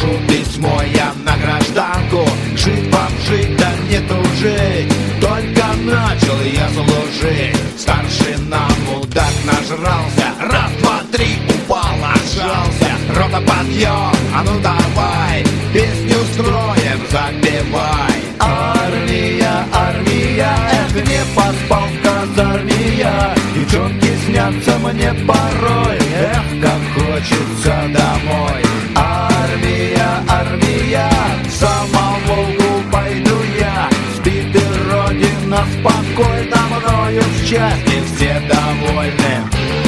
Пишу письмо я на гражданку: жить вам жить, да не тужить. Только начал я служить, старшина мудак нажрался. Раз, два, три, упал, отжался. Рота, подъем, а ну давай, песню строим, запевай. Армия, армия, эх, не поспал в казарме я. Девчонки снятся мне порой, эх, как хочется домой. Армия, армия, самоволку пойду я. Спит и родина спокойно, мною в счастье все довольны.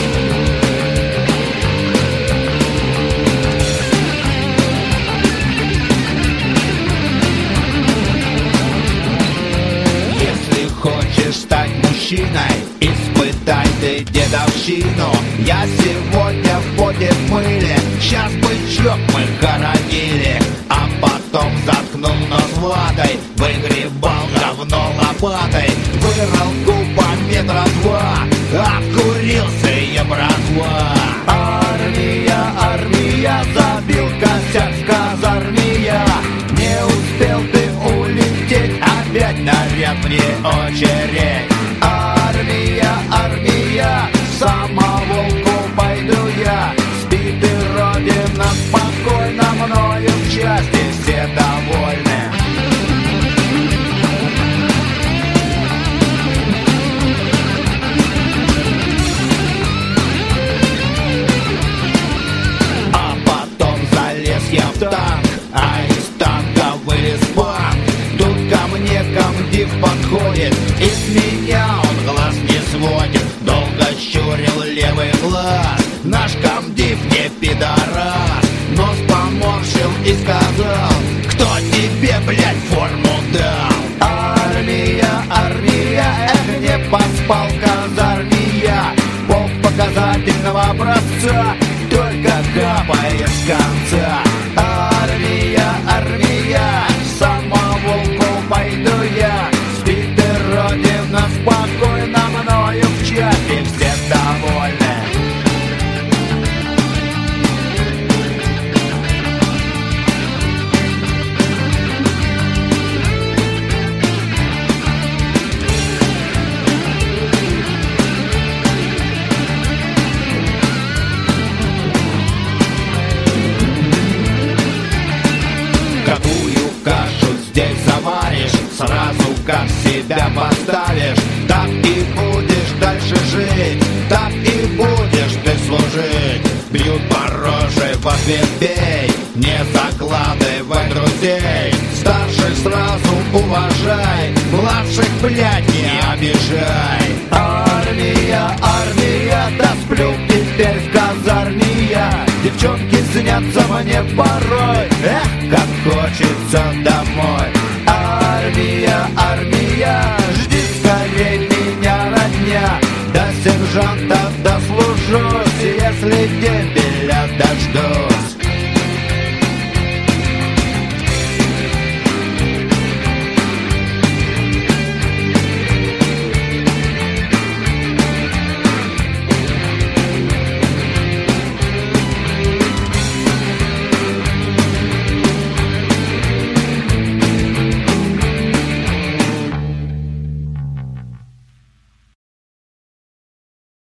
Если хочешь стать мужчиной, испытай ты дедовщину. Я сегодня в поте в мыле, сейчас бычок мы хоронили. А потом заткнул нос ватой, выгребал говно лопатой. Вырал кубометра два, обкурился я, братва. Армия, армия, забил косяк в казарме я. Не успел ты улететь, опять наряд мне очередь. Армия, армия, самоволку пойду я. Спит и родина спокойно, мною в счастье все довольны. А потом залез я в танк, а из танка вылез панк. Тут ко мне комдив подходит, и с меня он глаз не сводит. Долго щурил левый глаз наш комдив не пидорас, нос поморщил и сказал: кто тебе, блядь, форму дал? Армия, армия, эх, не поспал в казарме я. Пол показательного образца, только капает с конца. Армия, армия, самоволку пойду я. Спит и родина спокойно, мною в счастье все довольны. Какую кашу здесь заваришь, сразу как себя поставишь, так и будешь дальше жить, так и будешь ты служить. Бьют по роже, в ответ бей, не закладывай друзей. Старших сразу уважай, младших, блядь, не обижай. Армия, армия, да сплю теперь в казарме я. Девчонки снятся мне порой, эх, как хочется домой. Армия, армия, жди скорей меня, родня. До сержанта дослужусь, если дембеля дождусь.